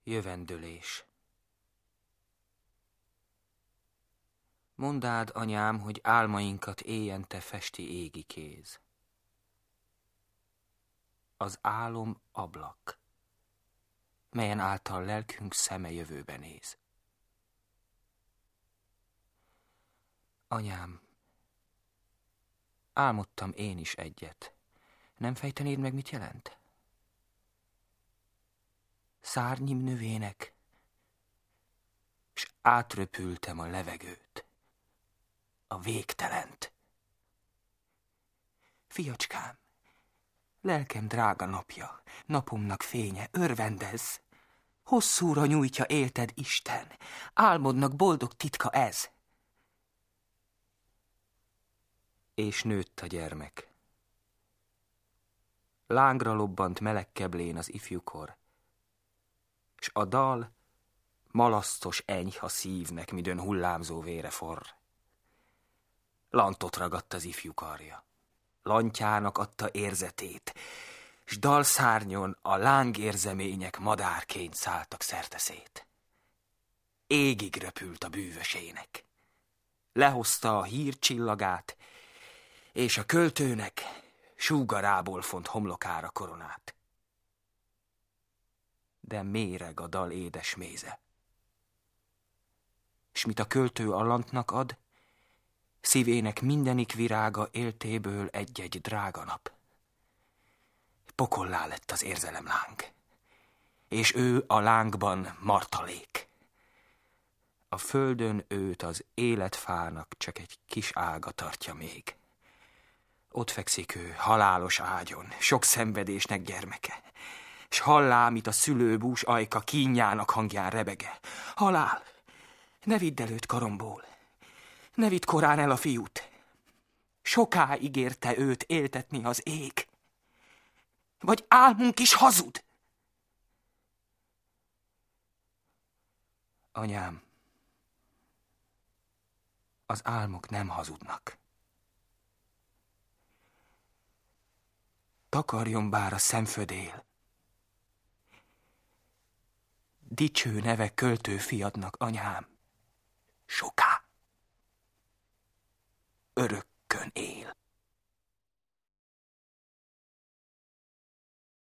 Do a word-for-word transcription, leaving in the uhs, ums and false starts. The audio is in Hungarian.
Jövendölés. Mondád, anyám, hogy álmainkat éjjente festi égi kéz. Az álom ablak, melyen által lelkünk szeme jövőbe néz. Anyám, álmodtam én is egyet. Nem fejtenéd meg, mit jelent? Szárnyim növének, s átröpültem a levegőt, a végtelent. Fiacskám, lelkem drága napja, napomnak fénye, örvendezz! Hosszúra nyújtja élted Isten, álmodnak boldog titka ez. És nőtt a gyermek. Lángra lobbant meleg keblén az ifjúkor, s a dal malasztos enyha szívnek, midőn hullámzó vére forr. Lantot ragadt az ifjú karja, lantjának adta érzetét, s dalszárnyon a lángérzemények madárként szálltak szerteszét. Égig röpült a bűvösének, lehozta a hír csillagát, és a költőnek súgarából font homlokára koronát. De méreg a dal édes méze. S mit a költő a lantnak ad, szívének mindenik virága éltéből egy-egy drága nap. Pokollá lett az érzelem láng, és ő a lángban martalék. A földön őt az életfának csak egy kis ága tartja még. Ott fekszik ő halálos ágyon, sok szenvedésnek gyermeke, s hallá, mit a szülőbús ajka kínjának hangján rebege. Halál, ne vidd el őt karomból, ne vidd korán el a fiút. Soká ígérte őt éltetni az ég, vagy álmunk is hazud? Anyám, az álmok nem hazudnak. Takarjon bár a szemfödél, dicső neve költő fiadnak, anyám, soká, örökkön él.